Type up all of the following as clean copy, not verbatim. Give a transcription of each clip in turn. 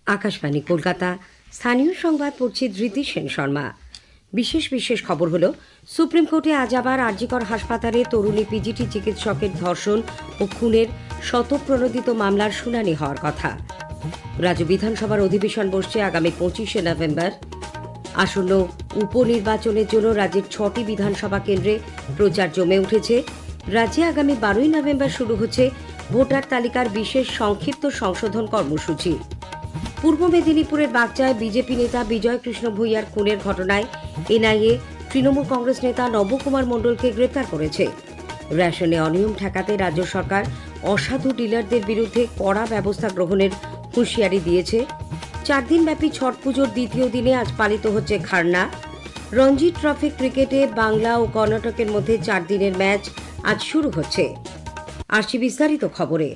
আকাশবাণী কলকাতা। স্থানীয় সংবাদ পড়ছি ধৃতি সেন শর্মা। বিশেষ খবর হলো, সুপ্রিম কোর্টে আজ আবার আরজিকর হাসপাতালে তরুণী পিজিটি চিকিৎসকের ধর্ষণ ও খুনের স্বতঃপ্রণোদিত মামলার শুনানি হওয়ার কথা। রাজ্য বিধানসভার অধিবেশন বসছে আগামী 25শে নভেম্বর। আসন্ন উপনির্বাচনের জন্য রাজ্যের 6টি বিধানসভা কেন্দ্রে প্রচার জমে উঠেছে। রাজ্যে আগামী 12ই নভেম্বর শুরু হচ্ছে ভোটার তালিকার বিশেষ সংক্ষিপ্ত সংশোধন কর্মসূচি। পূর্ব মেদিনীপুরের বাগচায় বিজেপি নেতা বিজয় কৃষ্ণ ভূঁইয়ার খুনের ঘটনায় এনআইএ তৃণমূল কংগ্রেস নেতা নবকুমার মণ্ডলকে গ্রেপ্তার করেছে। রেশনে অনিয়ম ঠেকাতে রাজ্য সরকার অসাধু ডিলারদের বিরুদ্ধে কড়া ব্যবস্থা গ্রহণের হুঁশিয়ারি দিয়েছে। 4 দিনব্যাপী ছট পুজোর দ্বিতীয় দিনে আজ পালিত হচ্ছে খারনা। রঞ্জি ট্রফি ক্রিকেটে বাংলা ও কর্ণাটকের মধ্যে 4 দিনের ম্যাচ আজ শুরু হচ্ছে। আসছি বিস্তারিত খবরে।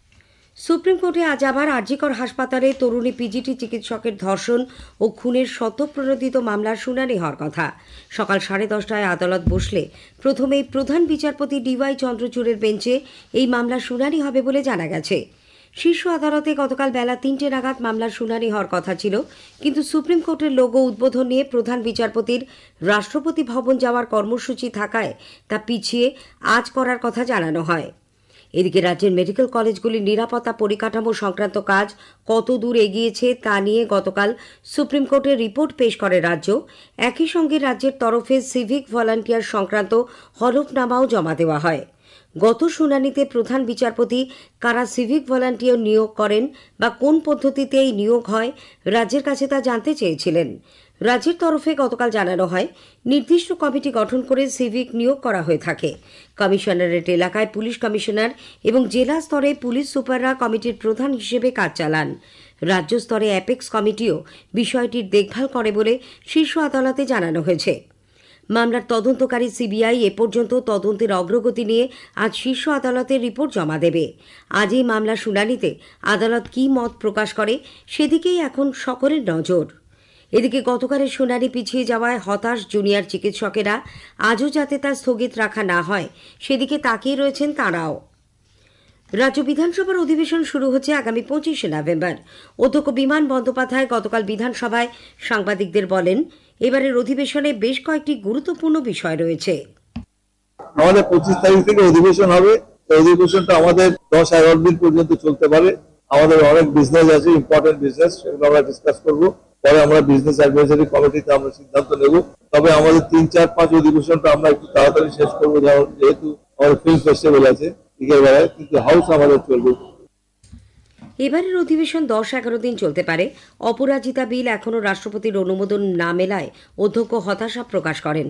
সুপ্রিম কোর্টে আজ আবার আরজিকর হাসপাতালে তরুণী পিজিটি চিকিৎসকের ধর্ষণ ও খুনের স্বতঃপ্রণোদিত মামলার শুনানি হওয়ার কথা। সকাল 10:30টায় আদালত বসলে প্রথমেই প্রধান বিচারপতি ডিওয়াই চন্দ্রচূড়ের বেঞ্চে এই মামলার শুনানি হবে বলে জানা গেছে। শীর্ষ আদালতে গতকাল বেলা 3টে নাগাদ মামলার শুনানি হওয়ার কথা ছিল, কিন্তু সুপ্রিম কোর্টের লোগো উদ্বোধন নিয়ে প্রধান বিচারপতির রাষ্ট্রপতি ভবন যাওয়ার কর্মসূচি থাকায় তা পিছিয়ে আজ করার কথা জানানো হয়। এদিকে রাজ্যের মেডিকেল কলেজগুলির নিরাপত্তা পরিকাঠামো সংক্রান্ত কাজ কত দূর এগিয়েছে তা নিয়ে গতকাল সুপ্রিম কোর্টে রিপোর্ট পেশ করে রাজ্য। একই সঙ্গে রাজ্যের তরফে সিভিক ভলান্টিয়ার সংক্রান্ত হলফনামাও জমা দেওয়া হয়। গত শুনানিতে প্রধান বিচারপতি কারা সিভিক ভলান্টিয়ার নিয়োগ করেন বা কোন পদ্ধতিতে এই নিয়োগ হয় রাজ্যের কাছে তা জানতে চেয়েছিলেন। রাজ্যের তরফে গতকাল জানানো হয়, নির্দিষ্ট কমিটি গঠন করে সিভিক নিয়োগ করা হয়ে থাকে। কমিশনারেট এলাকায় পুলিশ কমিশনার এবং জেলা স্তরে পুলিশ সুপাররা কমিটির প্রধান হিসেবে কাজ চালান। রাজ্য স্তরে অ্যাপেক্স কমিটিও বিষয়টির দেখভাল করে বলে শীর্ষ আদালতে জানানো হয়েছে। মামলার তদন্তকারী সিবিআই এ পর্যন্ত তদন্তের অগ্রগতি নিয়ে আজ শীর্ষ আদালতে রিপোর্ট জমা দেবে। আজ এই মামলার শুনানিতে আদালত কী মত প্রকাশ করে সেদিকেই এখন সকলের নজর। এদিকে গতকালের শুনানি পিছিয়ে যাওয়ায় হতাশ জুনিয়র চিকিৎসকেরা। আজও যাতে তা স্থগিত রাখা না হয় সেদিকে তাকিয়ে রয়েছেন তাঁরাও। রাজ্য বিধানসভার অধিবেশন শুরু হচ্ছে আগামী 25শে নভেম্বর। অধ্যক্ষ বিমান বন্দ্যোপাধ্যায় গতকাল বিধানসভায় সাংবাদিকদের বলেন, এবারের অধিবেশনে বেশ কয়েকটি গুরুত্বপূর্ণ বিষয় রয়েছে। আমাদের 25 তারিখ থেকে অধিবেশন হবে। অধিবেশনটা আমাদের 10-11 দিন পর্যন্ত চলতে পারে। আমাদের অনেক বিজনেস আছে, ইম্পর্টেন্ট বিজনেস, সেগুলো আমরা ডিসকাস করবো। পরে আমরা বিজনেস অ্যাডভাইজারি কমিটিতে আমরা সিদ্ধান্ত নেব। তবে আমাদের 3, 4, 5 অধিবেশনটা আমরা একটু তাড়াতাড়ি শেষ করবো, যেহেতু আমাদের ফিল্ম ফেস্টিভ্যাল আছে বিকেল বেলায়, কিন্তু হাউস আমাদের চলবে। এবারের অধিবেশন 10-11 দিন চলতে পারে। অপরাজিতা বিল এখনও রাষ্ট্রপতির অনুমোদন না মেলায় অধ্যক্ষ হতাশা প্রকাশ করেন।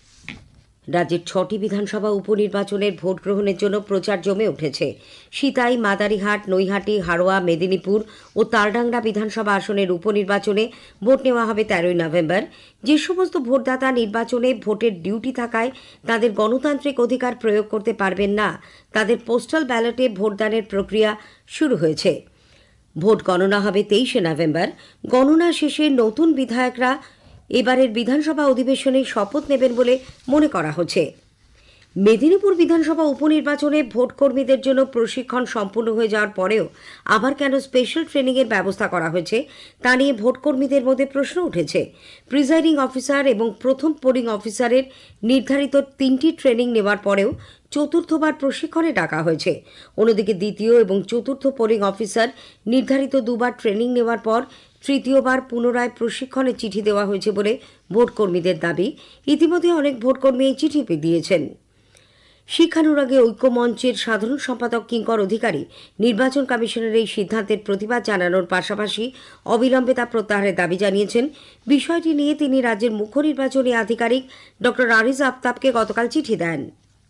রাজ্যের 6টি বিধানসভা উপনির্বাচনের ভোট গ্রহণের জন্য প্রচার জমে উঠেছে। সিতাই, মাদারিহাট, নৈহাটি, হাড়োয়া, মেদিনীপুর ও তালডাংরা বিধানসভা আসনের উপনির্বাচনে ভোট নেওয়া হবে 13ই নভেম্বর। যে সমস্ত ভোটদাতা নির্বাচনে ভোটের ডিউটি থাকায় তাদের গণতান্ত্রিক অধিকার প্রয়োগ করতে পারবেন না, তাদের পোস্টাল ব্যালটে ভোটদানের প্রক্রিয়া শুরু হয়েছে। ভোট গণনা হবে 23শে নভেম্বর। গণনা শেষে নতুন বিধায়করা এবারের বিধানসভা অধিবেশনে শপথ নেবেন বলে মনে করা হচ্ছে। মেদিনীপুর বিধানসভা উপনির্বাচনে ভোট কর্মীদের জন্য প্রশিক্ষণ সম্পূর্ণ হয়ে যাওয়ার পরেও আবার কেন স্পেশাল ট্রেনিংয়ের ব্যবস্থা করা হয়েছে তা নিয়ে ভোট কর্মীদের মধ্যে প্রশ্ন উঠেছে। প্রিজাইডিং অফিসার এবং প্রথম পোলিং অফিসারের নির্ধারিত 3টি ট্রেনিং নেওয়ার পরেও চতুর্থবার প্রশিক্ষণে ডাকা হয়েছে। অন্যদিকে দ্বিতীয় এবং চতুর্থ পোলিং অফিসার নির্ধারিত 2বার ট্রেনিং নেওয়ার পর তৃতীয়বার পুনরায় প্রশিক্ষণের চিঠি দেওয়া হয়েছে বলে ভোটকর্মীদের দাবি। ইতিমধ্যে অনেক ভোটকর্মী এই চিঠি দিয়েছেন। শিক্ষানুরাগী ঐক্য মঞ্চের সাধারণ সম্পাদক কিঙ্কর অধিকারী নির্বাচন কমিশনের এই সিদ্ধান্তের প্রতিবাদ জানানোর পাশাপাশি অবিলম্বে তা প্রত্যাহারের দাবি জানিয়েছেন। বিষয়টি নিয়ে তিনি রাজ্যের মুখ্য নির্বাচনী আধিকারিক ডক্টর আরিজ আফতাবকে গতকাল চিঠি দেন।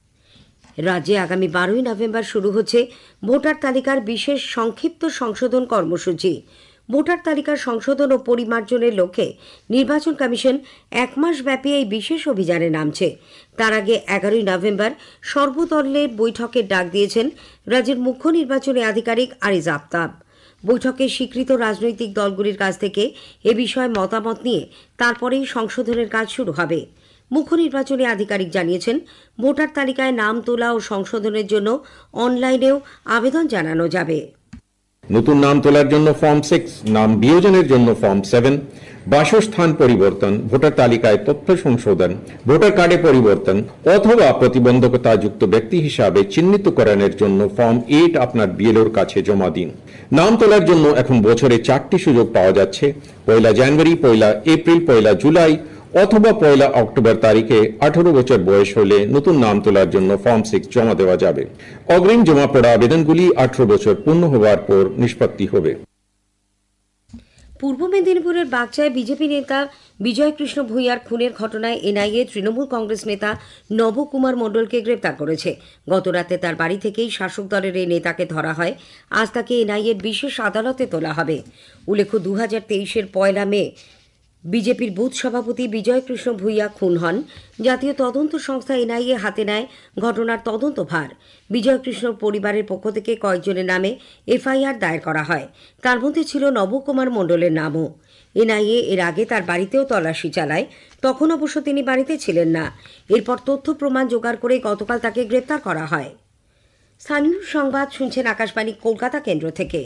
রাজ্যে আগামী 12ই নভেম্বর শুরু হচ্ছে ভোটার তালিকার বিশেষ সংক্ষিপ্ত সংশোধন কর্মসূচি। ভোটার তালিকার সংশোধন ও পরিমার্জনের লক্ষ্যে নির্বাচন কমিশন 1 মাস ব্যাপী এই বিশেষ অভিযানে নামছে। তার আগে 11ই নভেম্বর সর্বদলের বৈঠকের ডাক দিয়েছেন রাজ্যের মুখ্য নির্বাচনী আধিকারিক আরিজ আফতাব। বৈঠকে স্বীকৃত রাজনৈতিক দলগুলির কাছ থেকে এ বিষয়ে মতামত নিয়ে তারপরেই সংশোধনের কাজ শুরু হবে। মুখ্য নির্বাচনী আধিকারিক জানিয়েছেন, ভোটার তালিকায় নাম তোলা ও সংশোধনের জন্য অনলাইনেও আবেদন জানানো যাবে। নতুন নাম তোলার জন্য ফর্ম 6, নাম বিয়োজনের জন্য ফর্ম 7, বাসস্থান পরিবর্তন, ভোটার তালিকায় তথ্য সংশোধন, ভোটার কার্ডে পরিবর্তন অথবা প্রতিবন্ধকতাযুক্ত ব্যক্তি হিসাবে চিহ্নিতকরণের জন্য ফর্ম 8 আপনার বিএলওর কাছে জমা দিন। নাম তোলার জন্য এখন বছরে 4টি সুযোগ পাওয়া যাচ্ছে: 1 জানুয়ারি, 1 এপ্রিল, 1 জুলাই অথবা 1 অক্টোবর তারিখে 18 বছর বয়স হলে নতুন নাম তোলার জন্য ফর্ম 6 জমা দেওয়া যাবে। অগ্রিম জমা পড়া আবেদনগুলি 18 বছর পূর্ণ হওয়ার পর নিষ্পত্তি হবে। পূর্ব মেদিনীপুরের বাগচায় বিজেপি নেতা বিজয় কৃষ্ণ ভূঁইয়ার খুনের ঘটনায় এনআইএ তৃণমূল কংগ্রেস নেতা নবকুমার মণ্ডলকে গ্রেপ্তার করেছে। গতরাতে তার বাড়ি থেকেই শাসক দলের এই নেতাকে ধরা হয়। আজ তাকে এনআইএর বিশেষ আদালতে তোলা হবে। উল্লেখ্য, 2023-এর 1 মে বিজেপির বুথ সভাপতি বিজয় কৃষ্ণ ভূঁইয়া খুন হন। জাতীয় তদন্ত সংস্থা এনআইএ হাতে নেয় ঘটনার তদন্তভার। বিজয় কৃষ্ণর পরিবারের পক্ষ থেকে কয়েকজনের নামে এফআইআর দায়ের করা হয়। তার মধ্যে ছিল নবকুমার মণ্ডলের নামও। এনআইএ এর আগে তার বাড়িতেও তল্লাশি চালায়। তখন অবশ্য তিনি বাড়িতে ছিলেন না। এরপর তথ্য প্রমাণ জোগাড় করে গতকাল তাকে গ্রেপ্তার করা হয়। স্থানীয় সংবাদ শুনছেন আকাশবাণী কলকাতা কেন্দ্র থেকে।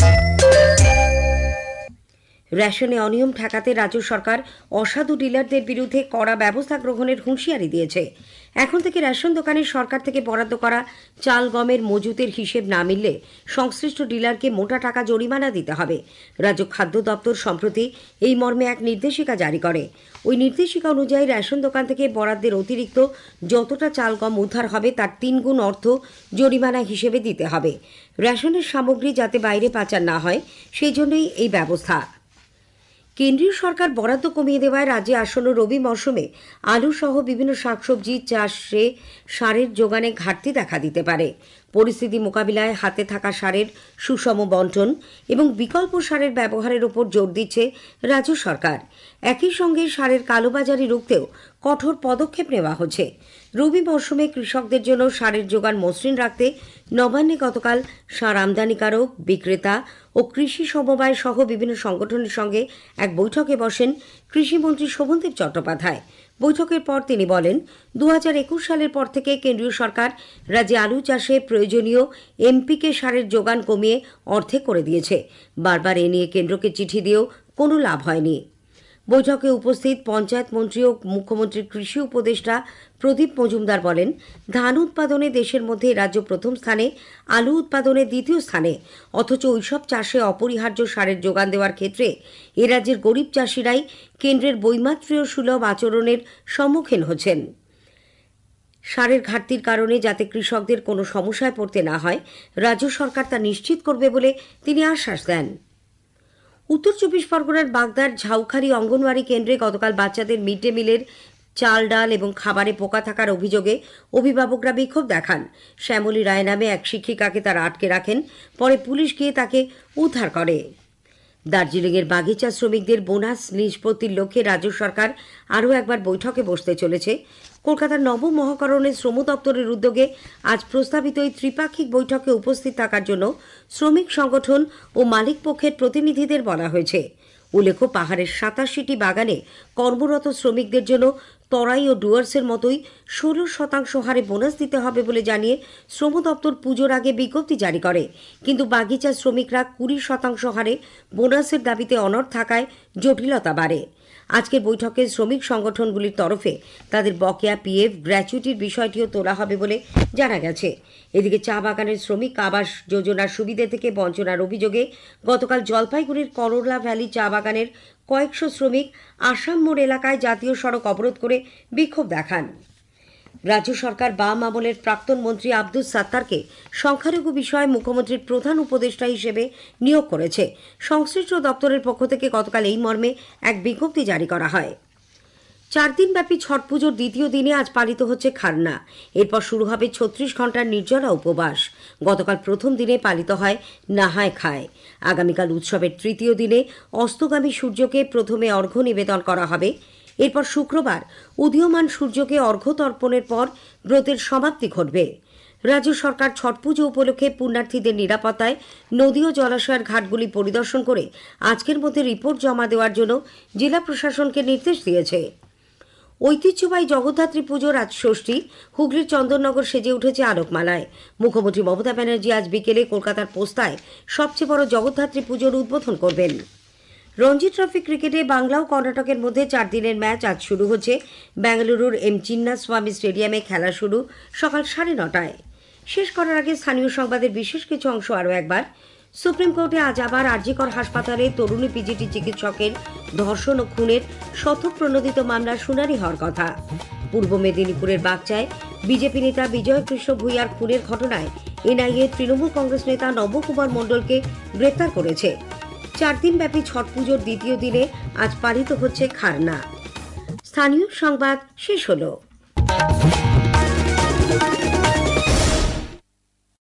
রেশনে অনিয়ম ঠেকাতে রাজ্য সরকার অসাধু ডিলারদের বিরুদ্ধে কড়া ব্যবস্থা গ্রহণের হুঁশিয়ারি দিয়েছে। এখন থেকে রেশন দোকানে সরকার থেকে বরাদ্দ করা চাল গমের মজুতের হিসেব না মিললে সংশ্লিষ্ট ডিলারকে মোটা টাকা জরিমানা দিতে হবে। রাজ্য খাদ্য দপ্তর সম্প্রতি এই মর্মে এক নির্দেশিকা জারি করে। ওই নির্দেশিকা অনুযায়ী রেশন দোকান থেকে বরাদ্দের অতিরিক্ত যতটা চাল গম উদ্ধার হবে তার 3 গুণ অর্থ জরিমানা হিসেবে দিতে হবে। রেশনের সামগ্রী যাতে বাইরে পাচার না হয় সেই জন্যই এই ব্যবস্থা। কেন্দ্রীয় সরকার বরাদ্দ কমিয়ে দেওয়ায় রাজ্যে আসন্ন রবি মরশুমে আলু সহ বিভিন্ন শাকসবজি চাষে সারের যোগানে ঘাটতি দেখা দিতে পারে। পরিস্থিতি মোকাবিলায় হাতে থাকা সারের সুষম বন্টন এবং বিকল্প সারের ব্যবহারের উপর জোর দিচ্ছে রাজ্য সরকার। একই সঙ্গে সারের কালোবাজারি রুখতেও কঠোর পদক্ষেপ নেওয়া হচ্ছে। রবি মরশুমে কৃষকদের জন্য সারের যোগান মসৃণ রাখতে নবান্নে গতকাল সার আমদানিকারক, বিক্রেতা ও কৃষি সমবায় সহ বিভিন্ন সংগঠনের সঙ্গে এক বৈঠকে বসেন কৃষিমন্ত্রী শোভনদেব চট্টোপাধ্যায়। বৈঠকের পর তিনি বলেন, 2021 সালের পর থেকে কেন্দ্রীয় সরকার রাজ্যে আলু চাষে প্রয়োজনীয় এমপিকে সারের যোগান কমিয়ে অর্ধেক করে দিয়েছে। বারবার এ নিয়ে কেন্দ্রকে চিঠি দিয়েও কোনো লাভ হয়নি। বৈঠকে উপস্থিত পঞ্চায়েত মন্ত্রী ও মুখ্যমন্ত্রীর কৃষি উপদেষ্টা প্রদীপ মজুমদার বলেন, ধান উৎপাদনে দেশের মধ্যে রাজ্য প্রথম স্থানে, আলু উৎপাদনে দ্বিতীয় স্থানে। অথচ ওইসব চাষে অপরিহার্য সারের যোগান দেওয়ার ক্ষেত্রে এ রাজ্যের গরিব চাষিরাই কেন্দ্রের বৈমাত্র্য সুলভ আচরণের সম্মুখীন হচ্ছেন। সারের ঘাটতির কারণে যাতে কৃষকদের কোনো সমস্যায় পড়তে না হয়, রাজ্য সরকার তা নিশ্চিত করবে বলে তিনি আশ্বাস দেন। উত্তর 24 পরগনার বাগদার ঝাউখালী অঙ্গনওয়াড়ি কেন্দ্রে গতকাল বাচ্চাদের মিড ডে মিলের চাল, ডাল এবং খাবারে পোকা থাকার অভিযোগে অভিভাবকরা বিক্ষোভ দেখান। শ্যামলী রায় নামে এক শিক্ষিকাকে তারা আটকে রাখেন। পরে পুলিশ গিয়ে তাকে উদ্ধার করে। দার্জিলিংয়ের বাগিচা শ্রমিকদের বোনাস নিষ্পত্তির লক্ষ্যে রাজ্য সরকার আরও একবার বৈঠকে বসতে চলেছে। কলকাতার নবম মহাকরণের শ্রম দপ্তরের উদ্যোগে আজ প্রস্তাবিত এই ত্রিপাক্ষিক বৈঠকে উপস্থিত থাকার জন্য শ্রমিক সংগঠন ও মালিক পক্ষের প্রতিনিধিদের বলা হয়েছে। উল্লেখ্য, পাহাড়ের 87টি বাগানে কর্মরত শ্রমিকদের জন্য তরাই ও ডুয়ার্সের মতোই 16% হারে বোনাস দিতে হবে বলে জানিয়ে শ্রম দপ্তর পুজোর আগে বিজ্ঞপ্তি জারি করে। কিন্তু বাগিচা শ্রমিকরা 20% হারে বোনাসের দাবিতে অনড় থাকায় জটিলতা বাড়ে। আজকের বৈঠকে শ্রমিক সংগঠনগুলির তরফে তাদের বকেয়া পিএফ, গ্র্যাচুইটির বিষয়টিও তোলা হবে বলে জানা গেছে। এদিকে চা বাগানের শ্রমিক আবাস যোজনার সুবিধে থেকে বঞ্চনার অভিযোগে গতকাল জলপাইগুড়ির করলা ভ্যালি চা বাগানের কয়েকশো শ্রমিক আসাম মোড় এলাকায় জাতীয় সড়ক অবরোধ করে বিক্ষোভ দেখান। রাজ্য সরকার বাম আমলের প্রাক্তন মন্ত্রী আব্দুস সাত্তারকে সংখ্যালঘু বিষয়ে মুখ্যমন্ত্রীর প্রধান উপদেষ্টা হিসেবে নিয়োগ করেছে। সংশ্লিষ্ট দপ্তরের পক্ষ থেকে গতকাল এই মর্মে এক বিজ্ঞপ্তি জারি করা হয়। 4 দিনব্যাপী ছট পুজোর দ্বিতীয় দিনে আজ পালিত হচ্ছে খারনা। এরপর শুরু হবে 36 ঘণ্টার নির্জলা উপবাস। গতকাল প্রথম দিনে পালিত হয় নাহায় খায়। আগামীকাল উৎসবের তৃতীয় দিনে অস্তগামী সূর্যকে প্রথমে অর্ঘ্য নিবেদন করা হবে। এরপর শুক্রবার উদীয়মান সূর্যকে অর্ঘ্য তর্পণের পর ব্রতের সমাপ্তি ঘটবে। রাজ্য সরকার ছট পুজো উপলক্ষে পুণ্যার্থীদের নিরাপত্তায় নদী ও জলাশয়ের ঘাটগুলি পরিদর্শন করে আজকের মধ্যে রিপোর্ট জমা দেওয়ার জন্য জেলা প্রশাসনকে নির্দেশ দিয়েছে। ঐতিহ্যবাহী জগদ্ধাত্রী পুজোর আজ ষষ্ঠী। হুগলির চন্দননগর সেজে উঠেছে আলোকমালায়। মুখ্যমন্ত্রী মমতা ব্যানার্জি আজ বিকেলে কলকাতার পোস্তায় সবচেয়ে বড় জগদ্ধাত্রী পুজোর উদ্বোধন করবেন। রঞ্জি ট্রফি ক্রিকেটে বাংলা ও কর্ণাটকের মধ্যে 4 দিনের ম্যাচ আজ শুরু হচ্ছে। বেঙ্গালুরুর এম চিন্নাস্বামী স্টেডিয়ামে খেলা শুরু সকাল 9:30টায়। শেষ করার আগে স্থানীয় সংবাদের বিশেষ কিছু অংশ আরও একবার। সুপ্রিম কোর্টে আজ আবার আরজিকর হাসপাতালে তরুণী পিজিটি চিকিৎসকের ধর্ষণ ও খুনের স্বতঃপ্রণোদিত মামলার শুনানি হওয়ার কথা। পূর্ব মেদিনীপুরের বাগচায় বিজেপি নেতা বিজয় কৃষ্ণ ভূঁইয়ার খুনের ঘটনায় এনআইএ তৃণমূল কংগ্রেস নেতা নবকুমার মণ্ডলকে গ্রেপ্তার করেছে। 4 দিনব্যাপী ছট পুজোর দ্বিতীয় দিনে আজ পালিত হচ্ছে খারনা। স্থানীয় সংবাদ শেষ হলো।